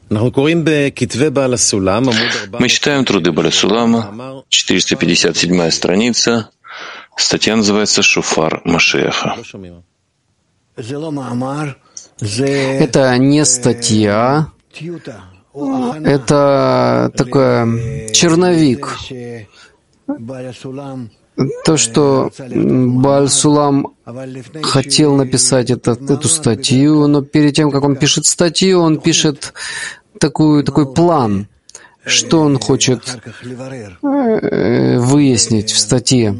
Мы читаем труды Бааля Сулама, 457 страница, статья называется «Шофар Машиаха». Это не статья, это такой черновик. То, что Бааль Сулам хотел написать эту статью, но перед тем, как он пишет статью, он пишет такой план, что он хочет выяснить в статье.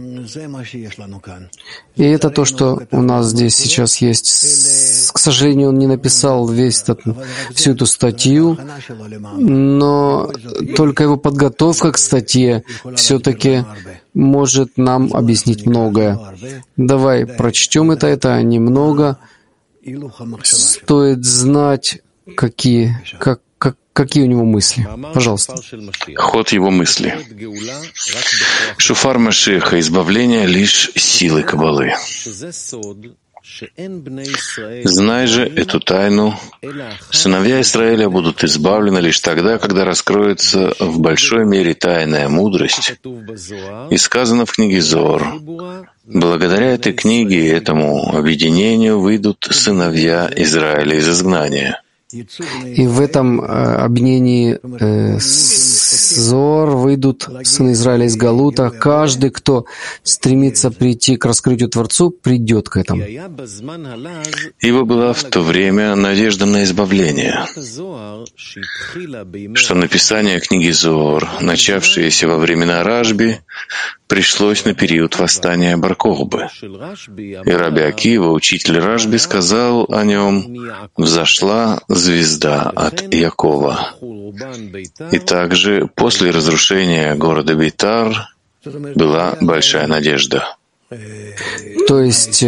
И это то, что у нас здесь сейчас есть. К сожалению, он не написал всю эту статью, но только его подготовка к статье все-таки может нам объяснить многое. Давай прочтем это немного. Стоит знать, какие у него мысли. Пожалуйста. Ход его мысли. Шофар Машиаха, избавление лишь силой Каббалы. Знай же эту тайну. Сыновья Израиля будут избавлены лишь тогда, когда раскроется в большой мере тайная мудрость. И сказано в книге Зоар: благодаря этой книге и этому объединению выйдут сыновья Израиля из изгнания. И в этом объединении Зоар выйдут сыны Израиля из Галута. Каждый, кто стремится прийти к раскрытию Творцу, придет к этому. Ибо была в то время надежда на избавление, что написание книги Зоар, начавшееся во времена Рашби, пришлось на период восстания Бар-Кохбы. И Раби Акива, учитель Рашби, сказал о нем: «Взошла звезда от Якова». И также после разрушения города Бейтар была большая надежда. То есть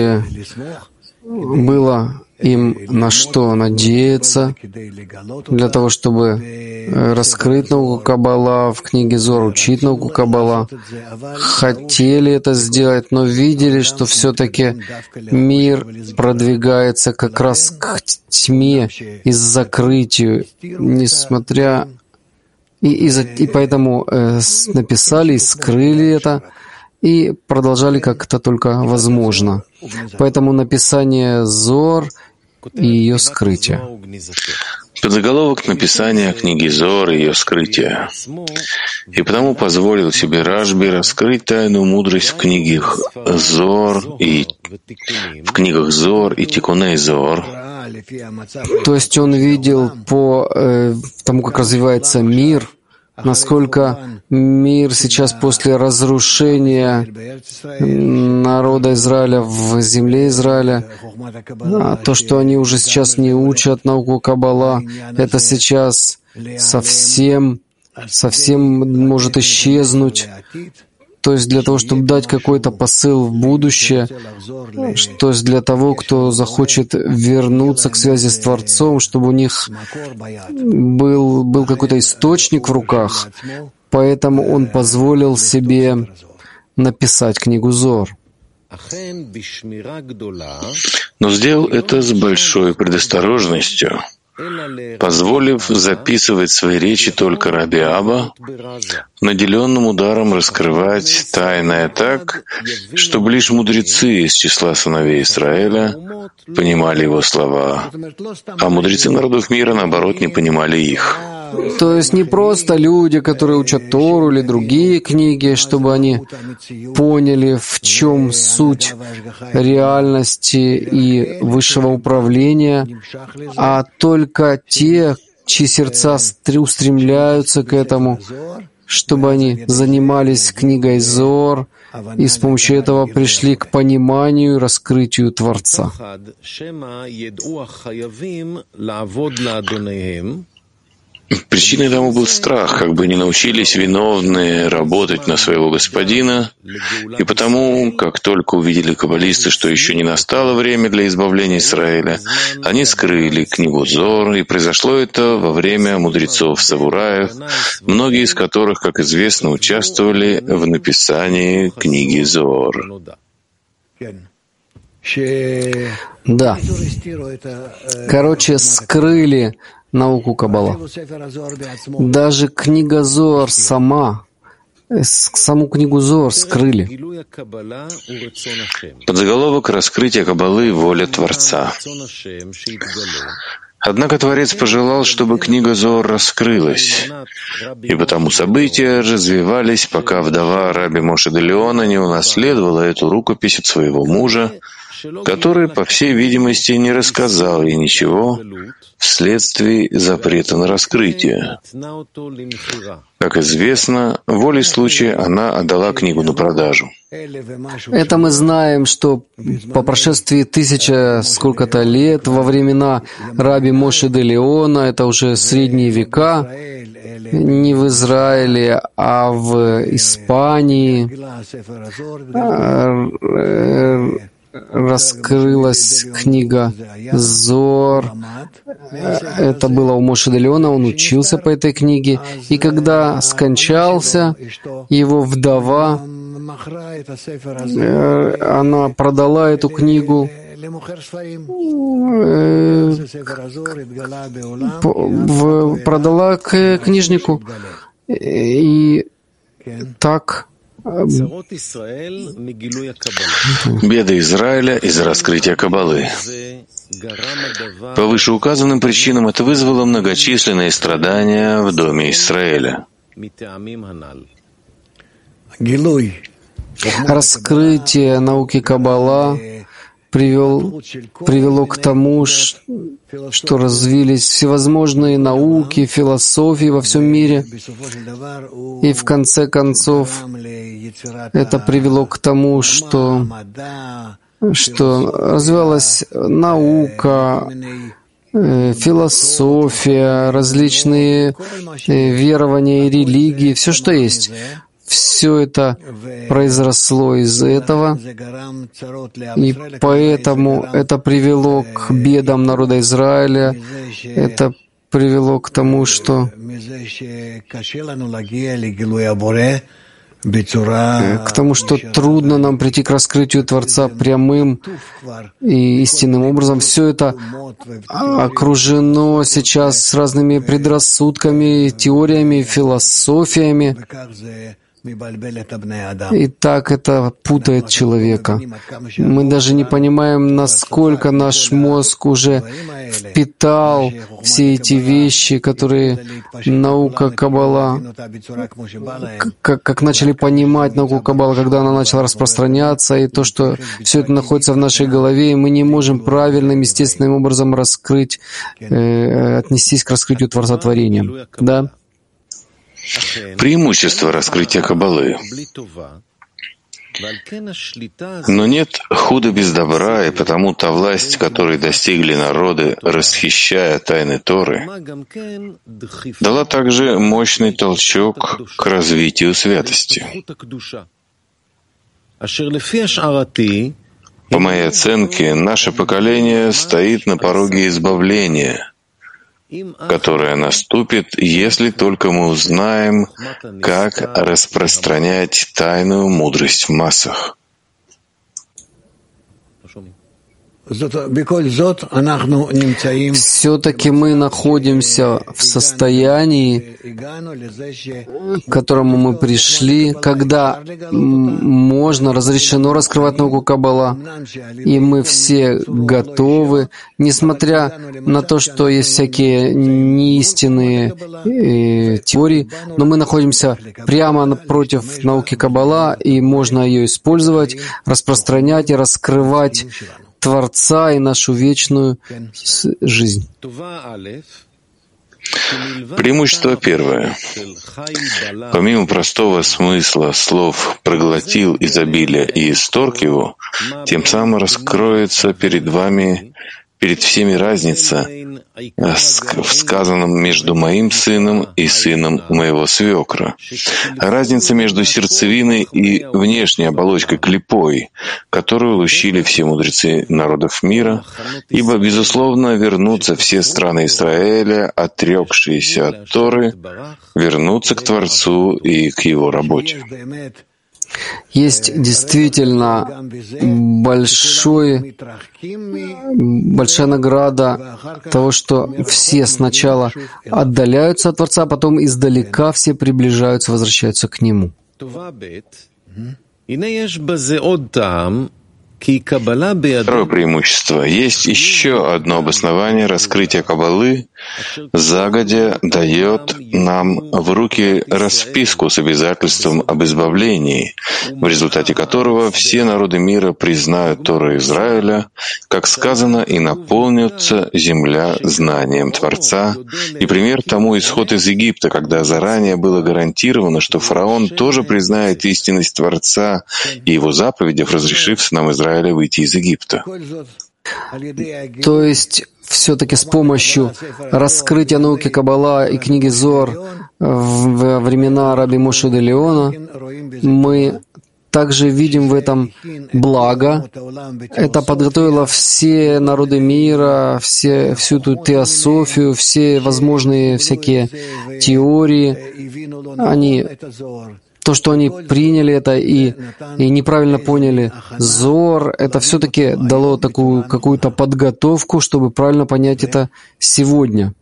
было им на что надеяться для того, чтобы раскрыть науку Каббала в книге Зоар, учить науку Каббала. Хотели это сделать, но видели, что все-таки мир продвигается как раз к тьме и закрытию, несмотря... И поэтому написали и скрыли это, и продолжали как это только возможно. Поэтому написание Зоар и ее скрытие. Подзаголовок написания книги Зоар и ее скрытие. И потому позволил себе Рашби раскрыть тайную мудрость в книгах Зоар и Тикуней Зоар. То есть он видел по тому, как развивается мир, насколько мир сейчас после разрушения народа Израиля в земле Израиля, то, что они уже сейчас не учат науку Каббала, это сейчас совсем может исчезнуть. То есть для того, чтобы дать какой-то посыл в будущее, то есть для того, кто захочет вернуться к связи с Творцом, чтобы у них был какой-то источник в руках, поэтому он позволил себе написать книгу Зоар. Но сделал это с большой предосторожностью, позволив записывать свои речи только Раби Аба, наделенным ударом раскрывать тайное так, чтобы лишь мудрецы из числа сыновей Израиля понимали его слова, а мудрецы народов мира, наоборот, не понимали их. То есть не просто люди, которые учат Тору или другие книги, чтобы они поняли, в чем суть реальности и высшего управления, а только те, чьи сердца устремляются к этому, чтобы они занимались книгой Зоар и с помощью этого пришли к пониманию и раскрытию Творца. Причиной тому был страх, как бы не научились виновные работать на своего господина, и потому, как только увидели каббалисты, что еще не настало время для избавления Израиля, они скрыли книгу Зоар, и произошло это во время мудрецов-самураев, многие из которых, как известно, участвовали в написании книги Зоар. Да. Короче, скрыли науку Каббала. Даже книга Зоар саму книгу Зоар скрыли. Подзаголовок «Раскрытие Каббалы. Воля Творца». Однако Творец пожелал, чтобы книга Зоар раскрылась, и потому события развивались, пока вдова Раби Моше де Леона не унаследовала эту рукопись от своего мужа, который, по всей видимости, не рассказал ей ничего вследствие запрета на раскрытие. Как известно, волей случая она отдала книгу на продажу. Это мы знаем, что по прошествии 1000 сколько-то лет, во времена Раби Моше де Леона, это уже средние века, не в Израиле, а в Испании, раскрылась книга Зоар. Это было у Моше де Леона, он учился по этой книге. И когда скончался, его вдова, она продала эту книгу продала к книжнику. И так беды Израиля из-за раскрытия Каббалы. По вышеуказанным причинам это вызвало многочисленные страдания в доме Израиля. Раскрытие науки Каббала привело к тому, что развились всевозможные науки, философии во всем мире. И в конце концов это привело к тому, что развивалась наука, философия, различные верования и религии, все, что есть. Все это произросло из этого, и поэтому это привело к бедам народа Израиля, это привело к тому, что трудно нам прийти к раскрытию Творца прямым и истинным образом. Все это окружено сейчас разными предрассудками, теориями, философиями. И так это путает человека. Мы даже не понимаем, насколько наш мозг уже впитал все эти вещи, которые наука Каббала, как начали понимать науку Каббала, когда она начала распространяться, и то, что все это находится в нашей голове, и мы не можем правильным, естественным образом отнестись к раскрытию Творца творения. Да? Преимущество раскрытия Каббалы. Но нет худа без добра, и потому та власть, которой достигли народы, расхищая тайны Торы, дала также мощный толчок к развитию святости. По моей оценке, наше поколение стоит на пороге избавления, которая наступит, если только мы узнаем, как распространять тайную мудрость в массах. Все-таки мы находимся в состоянии, к которому мы пришли, когда можно, разрешено раскрывать науку Каббала, и мы все готовы, несмотря на то, что есть всякие неистинные теории, но мы находимся прямо напротив науки Каббала, и можно ее использовать, распространять и раскрывать Творца и нашу вечную жизнь. Преимущество первое. Помимо простого смысла слов «проглотил изобилие и исторг его», тем самым раскроется перед всеми разница в сказанном между моим сыном и сыном моего свекра. Разница между сердцевиной и внешней оболочкой клипой, которую лущили все мудрецы народов мира, ибо, безусловно, вернутся все страны Израиля, отрекшиеся от Торы, вернутся к Творцу и к Его работе. Есть действительно большая награда того, что все сначала отдаляются от Творца, а потом издалека все приближаются, возвращаются к Нему. Второе преимущество. Есть еще одно обоснование. Раскрытие Каббалы загодя дает нам в руки расписку с обязательством об избавлении, в результате которого все народы мира признают Тору Израиля, как сказано, и наполнится земля знанием Творца. И пример тому исход из Египта, когда заранее было гарантировано, что фараон тоже признает истинность Творца и его заповедях, разрешив нам Израиля выйти из Египта. То есть, все-таки с помощью раскрытия науки Каббала и книги Зоар во времена Раби Моше де Леона мы также видим в этом благо. Это подготовило все народы мира, всю эту теософию, все возможные всякие теории. То, что они приняли это и неправильно поняли Зоар, это все-таки дало такую какую-то подготовку, чтобы правильно понять это сегодня.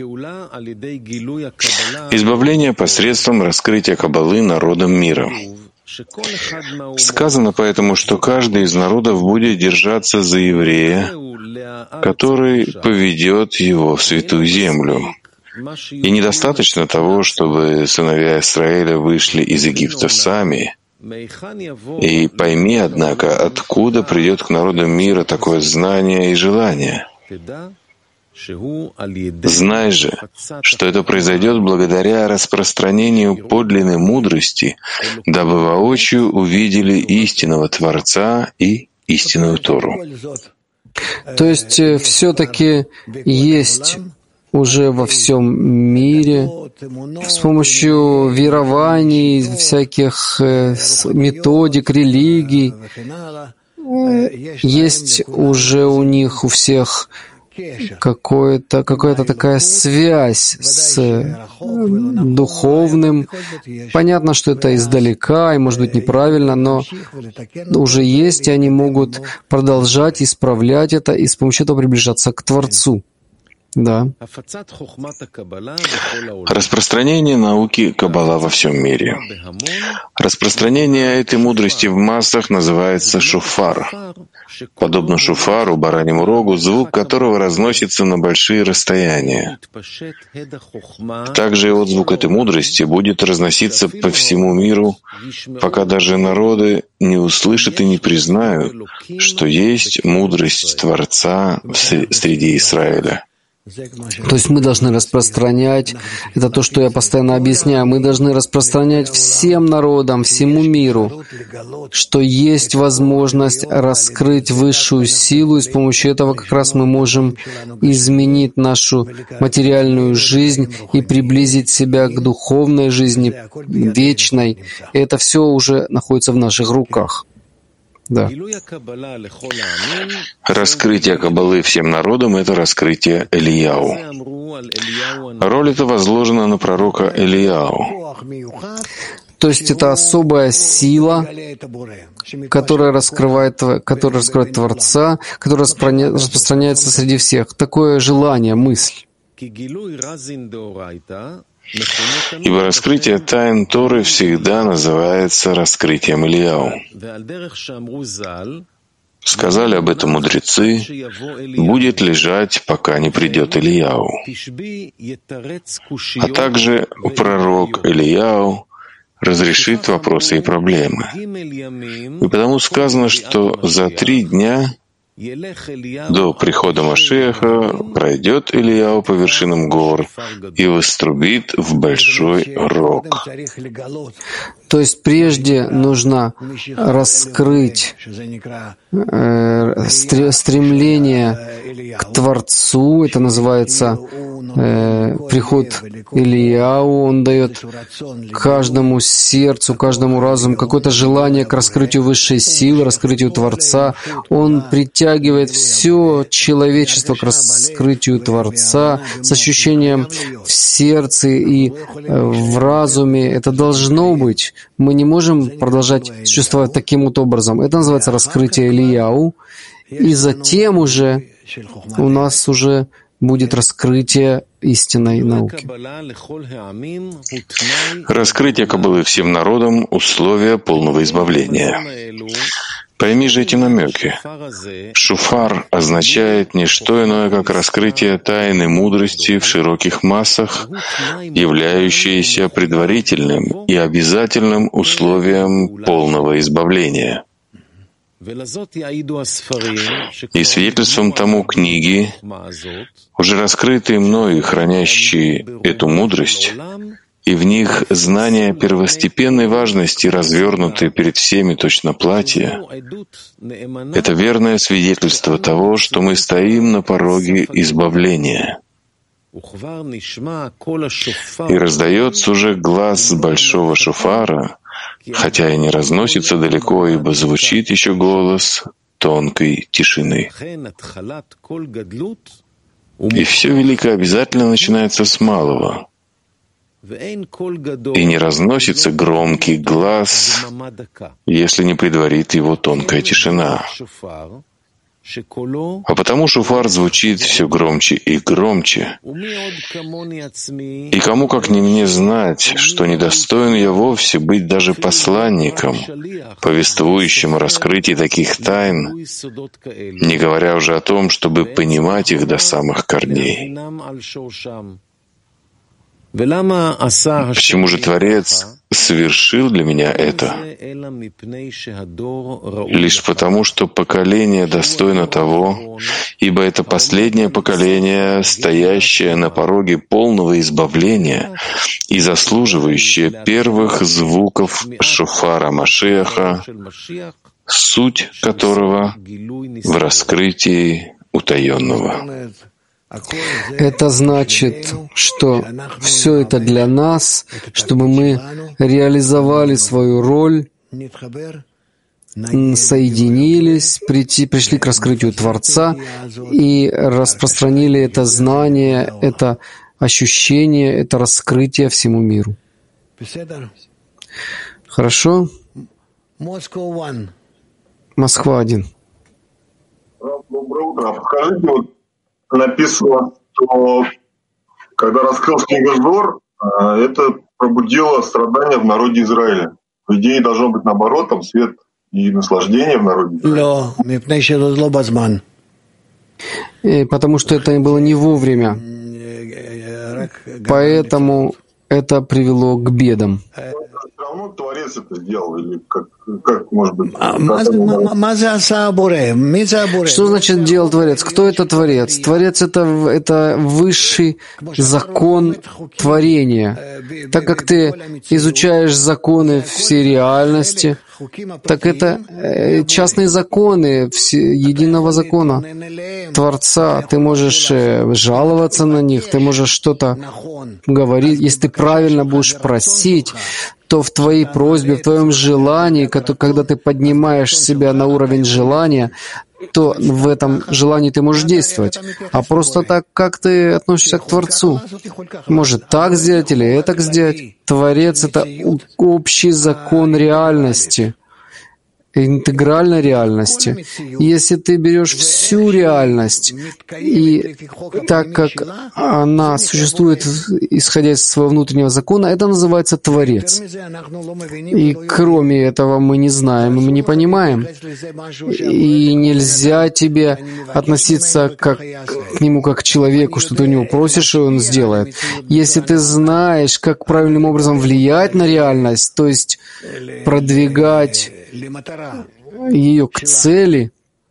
Избавление посредством раскрытия Каббалы народам мира. Сказано поэтому, что каждый из народов будет держаться за еврея, который поведет его в святую землю. И недостаточно того, чтобы сыновья Израиля вышли из Египта сами. И пойми, однако, откуда придет к народам мира такое знание и желание. Знай же, что это произойдет благодаря распространению подлинной мудрости, дабы воочию увидели истинного Творца и истинную Тору. То есть все-таки есть уже во всем мире с помощью верований, всяких методик, религий, есть уже у них у всех какая-то такая связь с духовным. Понятно, что это издалека и, может быть, неправильно, но уже есть, и они могут продолжать исправлять это и с помощью этого приближаться к Творцу. Да. Распространение науки Каббала во всем мире. Распространение этой мудрости в массах называется шофар. Подобно шофару, бараньему рогу, звук которого разносится на большие расстояния. Также и отзвук этой мудрости будет разноситься по всему миру, пока даже народы не услышат и не признают, что есть мудрость Творца среди Израиля. То есть мы должны распространять, это то, что я постоянно объясняю, мы должны распространять всем народам, всему миру, что есть возможность раскрыть высшую силу, и с помощью этого как раз мы можем изменить нашу материальную жизнь и приблизить себя к духовной жизни, вечной. И это все уже находится в наших руках. Да. Раскрытие Каббалы всем народам — это раскрытие Элияу. Роль эта возложена на пророка Элияу. То есть это особая сила, которая раскрывает Творца, которая распространяется среди всех. Такое желание, мысль. Ибо раскрытие тайн Торы всегда называется раскрытием Элияу. Сказали об этом мудрецы: будет лежать, пока не придет Элияу. А также пророк Элияу разрешит вопросы и проблемы. И потому сказано, что за 3 дня до прихода Машиаха пройдет Элияу по вершинам гор и вострубит в большой рог. То есть прежде нужно раскрыть стремление к Творцу, это называется приход Элияу, он дает каждому сердцу, каждому разуму какое-то желание к раскрытию высшей силы, раскрытию Творца, он притягивает притягивает все человечество к раскрытию Творца с ощущением в сердце и в разуме. Это должно быть. Мы не можем продолжать существовать таким вот образом. Это называется раскрытие Элияу. И затем уже у нас уже будет раскрытие истинной науки. Раскрытие Каббалы всем народам — условия полного избавления. Пойми же эти намеки. Шуфар означает не что иное, как раскрытие тайны мудрости в широких массах, являющееся предварительным и обязательным условием полного избавления. И свидетельством тому книги, уже раскрытые мною и хранящие эту мудрость, и в них знания первостепенной важности, развернутые перед всеми точно платья, это верное свидетельство того, что мы стоим на пороге избавления. И раздается уже глас большого шофара, хотя и не разносится далеко, ибо звучит еще голос тонкой тишины. И все великое обязательно начинается с малого, и не разносится громкий глас, если не предварит его тонкая тишина. А потому шофар звучит все громче и громче. И кому, как не мне, знать, что недостоин я вовсе быть даже посланником, повествующим о раскрытии таких тайн, не говоря уже о том, чтобы понимать их до самых корней. Почему же Творец совершил для меня это? Лишь потому, что поколение достойно того, ибо это последнее поколение, стоящее на пороге полного избавления и заслуживающее первых звуков шофара Машиаха, суть которого в раскрытии утаенного. Это значит, что все это для нас, чтобы мы реализовали свою роль, соединились, пришли к раскрытию Творца и распространили это знание, это ощущение, это раскрытие всему миру. Хорошо? Москва-1. Доброе утро. Подскажите, написано, что когда раскрылась книга Зор, это пробудило страдания в народе Израиля. По идее, должно быть наоборот, там свет и наслаждение в народе Израиля. Потому что это было не вовремя. Поэтому это привело к бедам. Все равно Творец это сделал, или как может быть? Что значит делал Творец? Кто это Творец? Творец — это высший закон творения. Так как ты изучаешь законы всей реальности, так это частные законы единого закона Творца. Ты можешь жаловаться на них, ты можешь что-то говорить. Если ты правильно будешь просить, то в твоей просьбе, в твоем желании, когда ты поднимаешь себя на уровень желания, то в этом желании ты можешь действовать. А просто так, как ты относишься к Творцу? Может, так сделать или это сделать? Творец — это общий закон реальности, интегральной реальности. Если ты берешь всю реальность, и так как она существует, исходя из своего внутреннего закона, это называется Творец. И кроме этого мы не знаем, мы не понимаем. И нельзя тебе относиться к нему как к человеку, что ты у него просишь, и он сделает. Если ты знаешь, как правильным образом влиять на реальность, то есть продвигать ее к цели,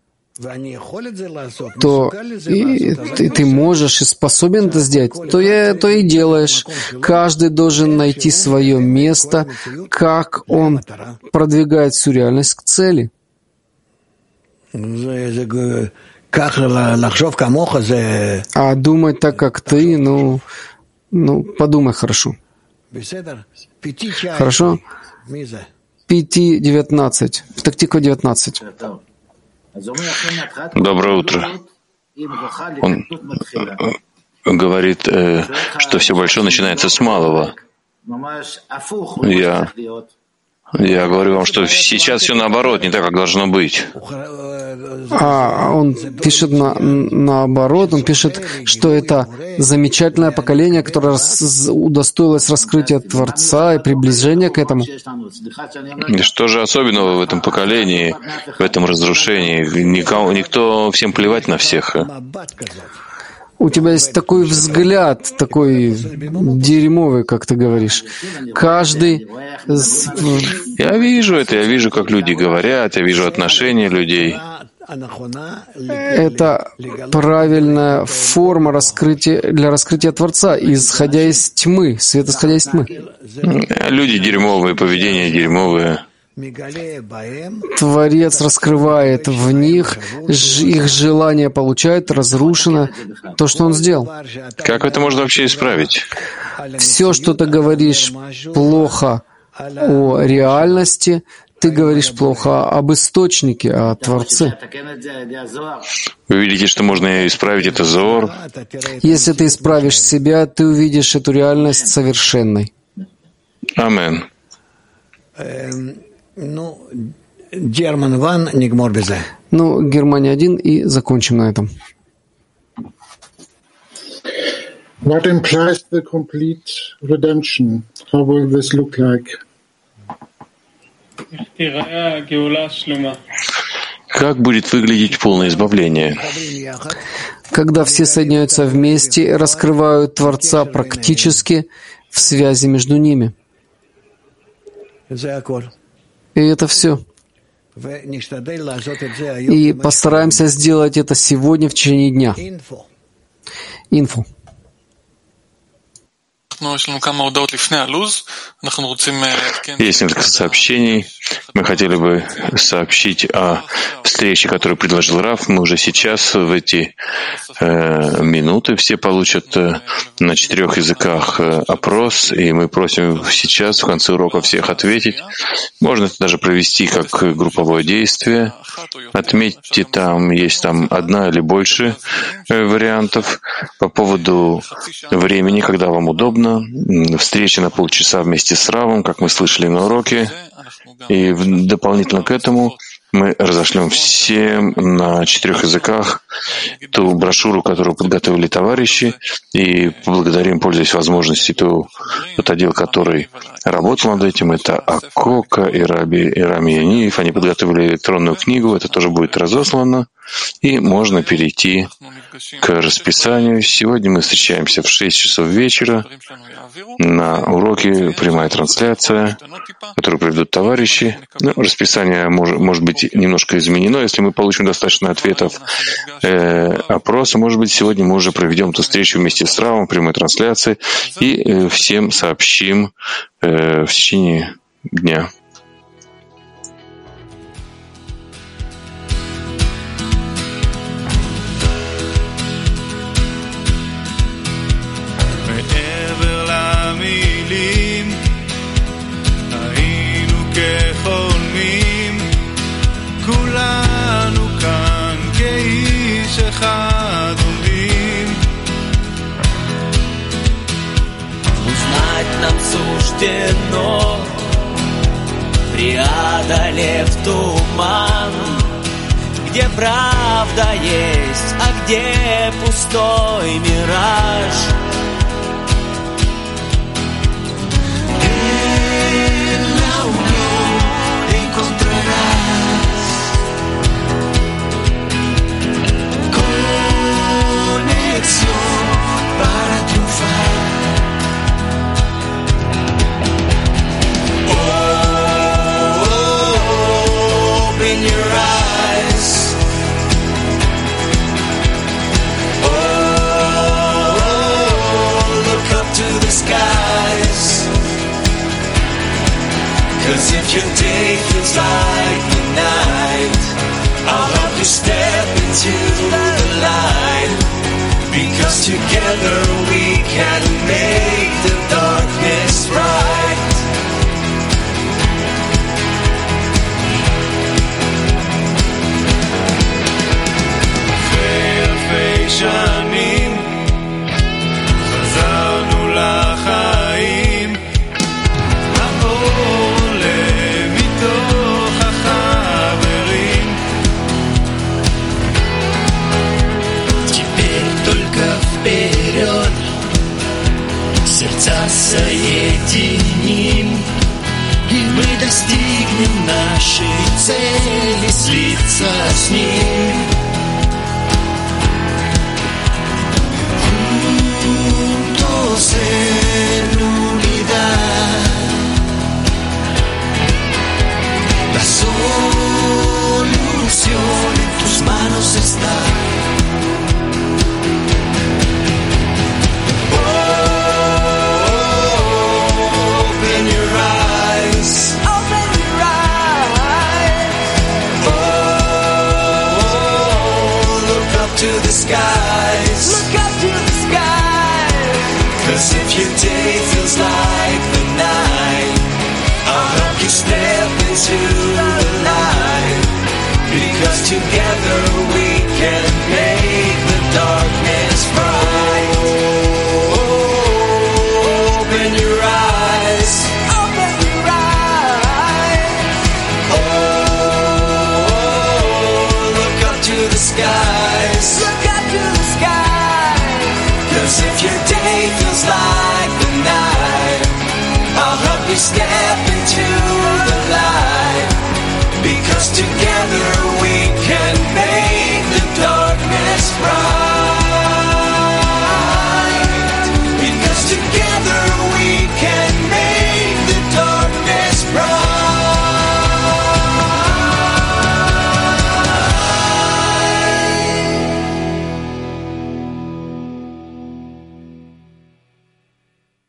то ты можешь и способен это сделать, то и делаешь. Каждый должен найти свое место, как он продвигает всю реальность к цели. А думать так, как ты, подумай хорошо. Хорошо? 5:19. В Тактику 19. Доброе утро. Он говорит, что все большое начинается с малого. Я говорю вам, что сейчас все наоборот, не так, как должно быть. Он пишет наоборот, он пишет, что это замечательное поколение, которое удостоилось раскрытия Творца и приближения к этому. И что же особенного в этом поколении, в этом разрушении? Никто, всем плевать на всех. У тебя есть такой взгляд, такой дерьмовый, как ты говоришь. Каждый... Я вижу это, я вижу, как люди говорят, я вижу отношения людей. Это правильная форма для раскрытия Творца, исходя из тьмы, свет исходя из тьмы. Люди дерьмовые, поведение дерьмовое. Творец раскрывает в них, их желание получает, разрушено то, что он сделал. Как это можно вообще исправить? Все, что ты говоришь плохо о реальности, ты говоришь плохо об источнике, о Творце. Вы видите, что можно исправить это Зоор? Если ты исправишь себя, ты увидишь эту реальность совершенной. Амен. Германия 1, и закончим на этом. What implies the complete redemption? How will this look like? Как будет выглядеть полное избавление? Когда все соединяются вместе и раскрывают Творца практически в связи между ними. И это все. И постараемся сделать это сегодня в течение дня. Инфо. Есть несколько сообщений. Мы хотели бы сообщить о встрече, которую предложил Раф. Мы уже сейчас в эти минуты все получат на 4 языках опрос, и мы просим сейчас в конце урока всех ответить. Можно это даже провести как групповое действие. Отметьте, есть одна или больше вариантов по поводу времени, когда вам удобно. Встреча на полчаса вместе с Равом, как мы слышали на уроке. И дополнительно к этому мы разошлем всем на 4 языках ту брошюру, которую подготовили товарищи, и поблагодарим, пользуясь возможностью, тот отдел, который работал над этим, это Акока и Рами Яниев. Они подготовили электронную книгу, это тоже будет разослано, и можно перейти к расписанию. Сегодня мы встречаемся в 6 часов вечера на уроке, прямая трансляция, которую проведут товарищи. Расписание может быть немножко изменено. Если мы получим достаточно ответов опроса, может быть, сегодня мы уже проведем эту встречу вместе с Равом, прямой трансляции, и всем сообщим в течение дня. Суждено, преодолев туман, где правда есть, а где пустой мираж. En la unión encontrarás conexión para triunfar. Open your eyes. Look up to the skies. 'Cause if your day feels like the night, I'll help you step into the light. Because together we can make the darkness bright. соединим, и мы достигнем нашей цели слиться с ним. Juntos en unidad, la solución en tus manos está. Open your eyes. Open your eyes. Oh, look up to the skies. Look up to the skies. 'Cause if your day feels like the night, I'll help you step into the light. Because together we can